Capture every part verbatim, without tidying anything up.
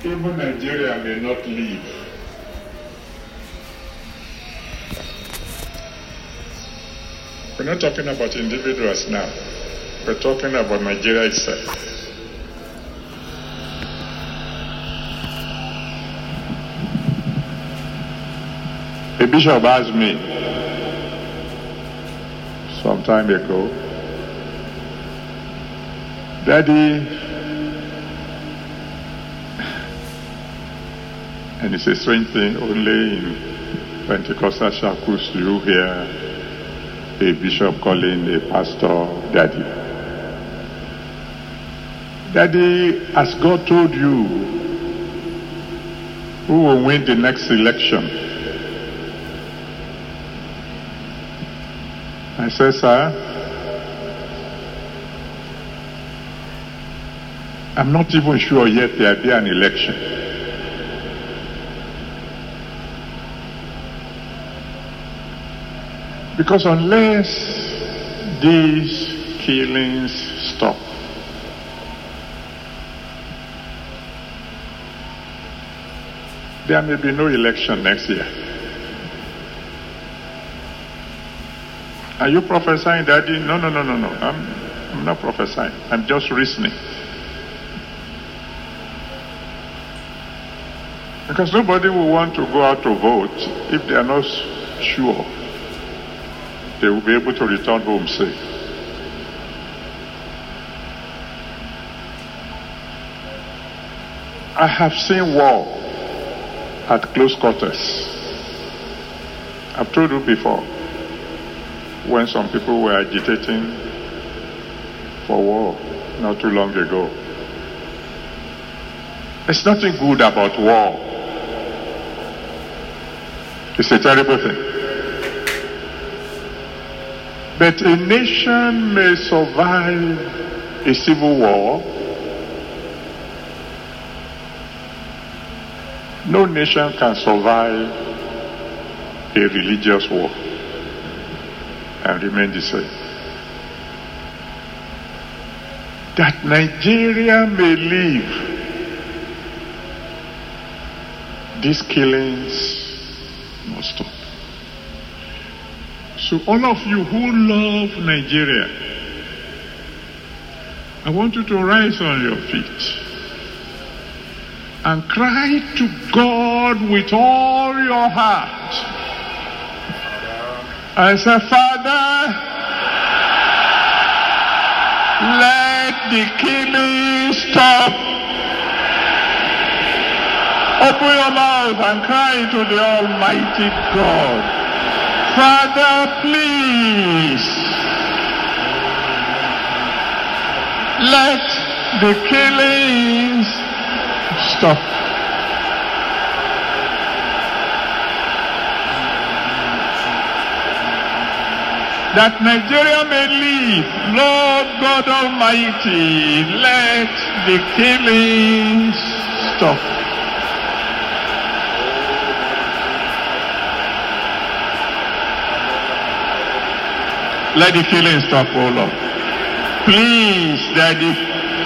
Even Nigeria may not leave. We're not talking about individuals now. We're talking about Nigeria itself. A bishop asked me some time ago, Daddy, and it's a strange thing, only in Pentecostal circles do you hear a bishop calling a pastor daddy. Daddy, as God told you, who will win the next election? I said, sir, I'm not even sure yet there'll be an election. Because unless these killings stop, there may be no election next year. Are you prophesying, Daddy? No, no, no, no, no. I'm, I'm not prophesying. I'm just reasoning. Because nobody will want to go out to vote if they are not sure they will be able to return home safe. I have seen war at close quarters. I've told you before, when some people were agitating for war not too long ago. There's nothing good about war. It's a terrible thing. But a nation may survive a civil war. No nation can survive a religious war and remain the same. That Nigeria may live, these killings must stop. So all of you who love Nigeria, I want you to rise on your feet and cry to God with all your heart and say, Father, let the killing stop. Open your mouth and cry to the Almighty God. Father, please, let the killings stop. That Nigeria may live, Lord God Almighty, let the killings stop. Let the killing stop, oh Lord. Please, Daddy.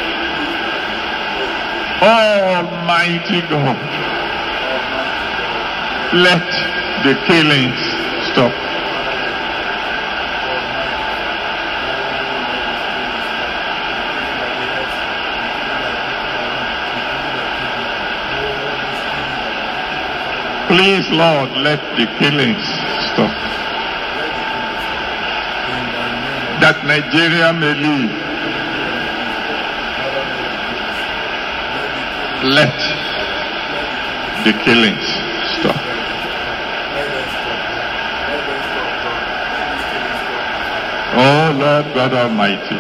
Almighty God. Let the killings stop. Please, Lord, let the killings stop. That Nigeria may live. Let the killings stop. Oh Lord God Almighty,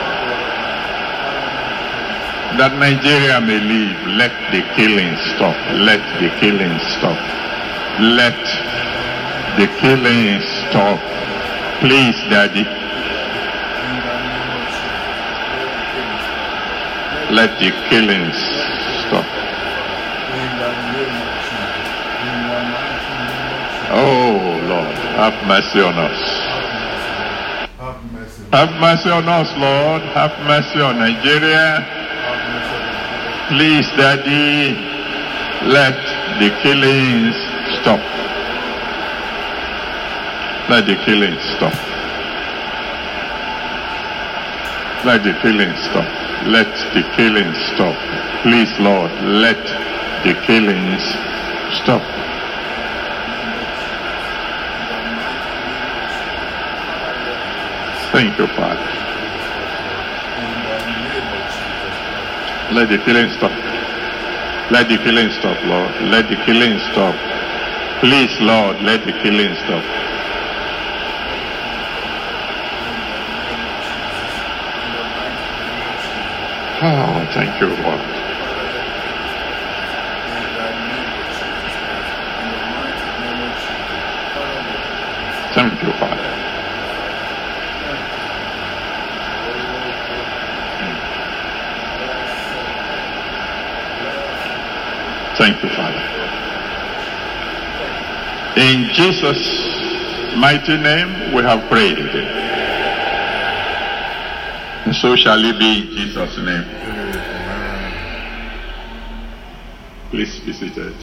that Nigeria may live, let the killings stop. Let the killings stop. Let the killings stop. Please, Daddy. Let the killings stop. Oh Lord, have mercy on us. Have mercy on us, Lord. Have mercy on Nigeria. Please, Daddy. let the killings stop. Let the killings stop. Let the killings stop. Let the killings stop. Please, Lord, let the killings stop. Thank you, Father. Let the killing stop. Let the killing stop, Lord. Let the killing stop. Please, Lord, let the killing stop. Oh, thank you, Lord. Thank you, Father. Thank you, Father. In Jesus' mighty name we have prayed. And so shall it be in Jesus' name. Please be seated.